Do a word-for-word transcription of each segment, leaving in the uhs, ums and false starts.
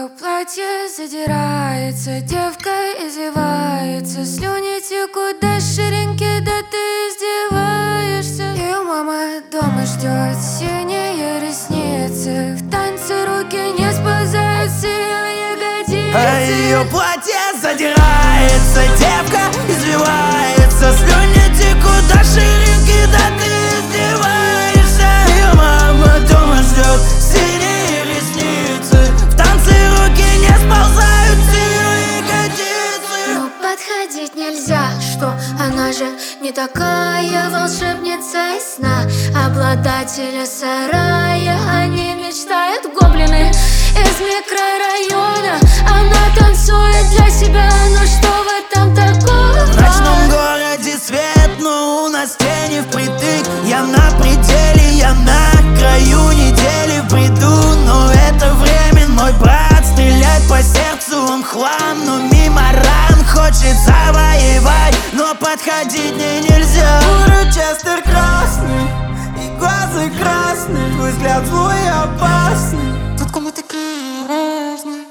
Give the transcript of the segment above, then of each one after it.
Ее платье задирается, девка издевается, слюни текут до ширинки, да ты издеваешься. Ее мама дома ждет, синие ресницы, в танце руки не сползают с ее ягодицы. А ее платье задирается, девка извивается, слюни текут до ширинки, да ты издеваешься. Ее мама дома ждет, синие ресницы, в танце руки не сползают с ее ягодицы. Но подходить нельзя, что она же не такая волшебница из сна. Обладатели сарая, они мечтают гоблины из микрорайона. Она танцует для себя, но что в этом такого? В ночном городе свет, но у нас тени впритык. Я на пределе, я на краю недели в бреду. Но это время, мой брат, стрелять по сердцу он хлам. Но мимо ран хочет завоевать, но подходить мне нельзя. Урочестер красный, и глаза красные, твой взгляд злой и опасный. Откуда мы такие разные?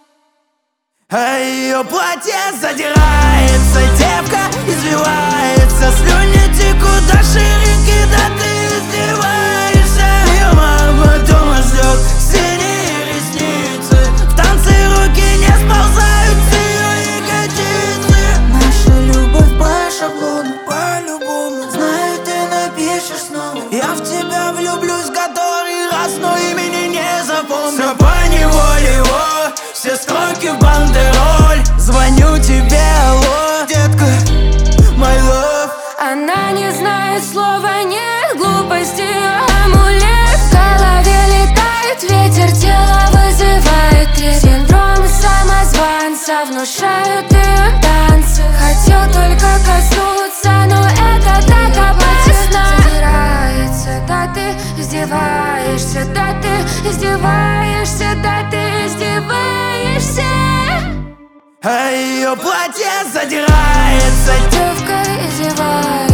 А ее платье задирается, девка извивается, слюни текут до ширинки, да ты издеваешься. Ее мама дома ждет, синие ресницы, в танце руки не сползают с ее ягодицы. Наша любовь по шаблону, по-любому. Знаю, ты напишешь снова. Я в тебя влюблюсь который раз, но имени не запомню. Все поневоле его, все строки в бандероль. Звоню тебе, алло, детка, my love. Она не знает слова, нет глупости, амулет. В голове летает ветер, тело вызывает трепет. Синдром самозванца внушают ее танцы. Хотел только коснуться, но это так опасно. Задирается, да ты издеваешься, да ты издеваешься, да ты издеваешься. А ее платье задирается, девка издевается.